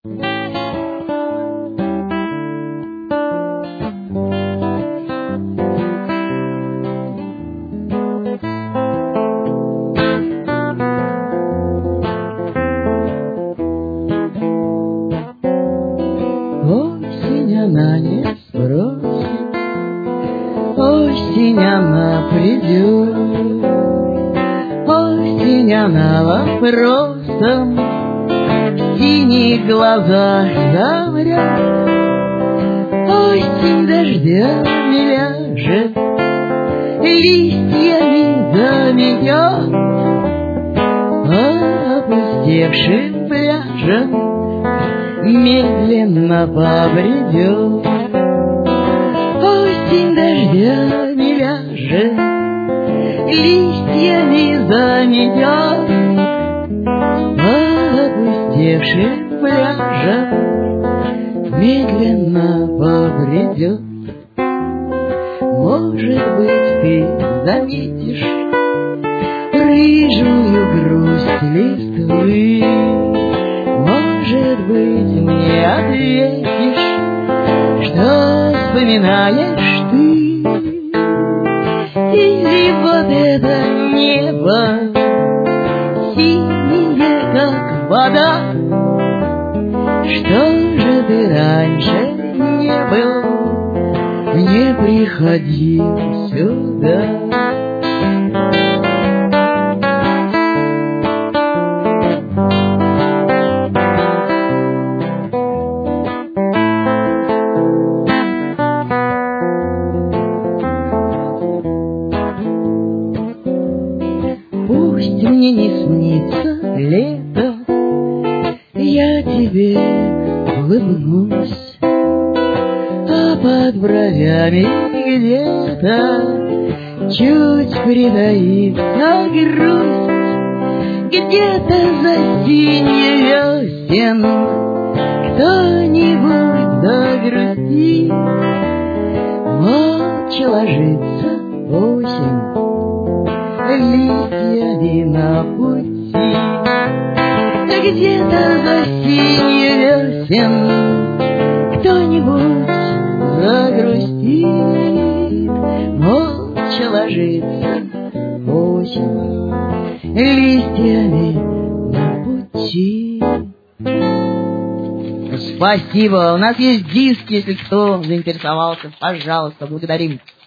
Осень она не спросит, осень она придет, осень она вопросом в синих глазах замрет, осень дождями ляжет, листьями заметет, опустевшим пляжем медленно побредет. Осень дождями ляжет, листьями заметет, опустевшим пляжем медленно побредет. Может быть, ты заметишь рыжую грусть листвы, может быть, мне ответишь, что вспоминаешь ты. Или вот это небо, синее, как вода, что же ты раньше не был, не приходил сюда. Пусть мне не снится лето, я тебе улыбнусь, а под бровями где-то чуть притаится грусть, где-то за синей весен кто-нибудь загрустит, молча ложится осень листьями на пути, где-то за синей весен кто-нибудь загрустит, молча ложится осень листьями на пути. Спасибо. У нас есть диски, если кто заинтересовался. Пожалуйста, благодарим.